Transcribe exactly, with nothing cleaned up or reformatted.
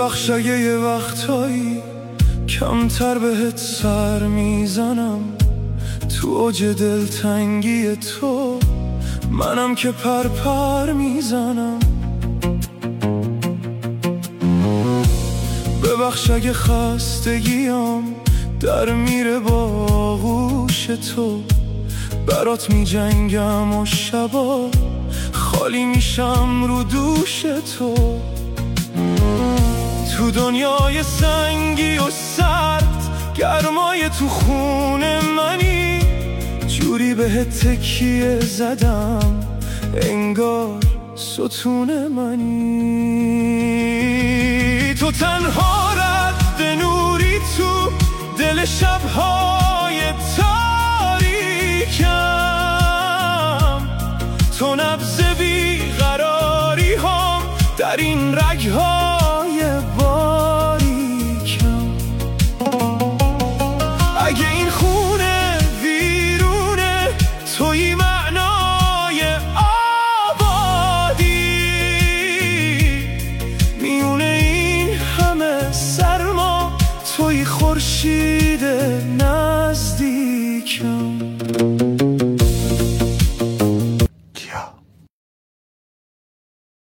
ببخش اگه یه وقتایی کمتر بهت سر میزنم، تو اوج دلتنگی تو منم که پر پر میزنم. ببخش اگه خستگیم در میره با آغوش تو، برات می جنگم و شبا خالی میشم رو دوش تو. تو دنیای سنگی و سرد گرمای تو خونه منی، جوری بهت تکیه زدم انگار ستون منی. تو تنها رد نوری تو دل شبهای تاریکم، تو نبض بیقراری هم در این رگهای باریکم. اگه این خون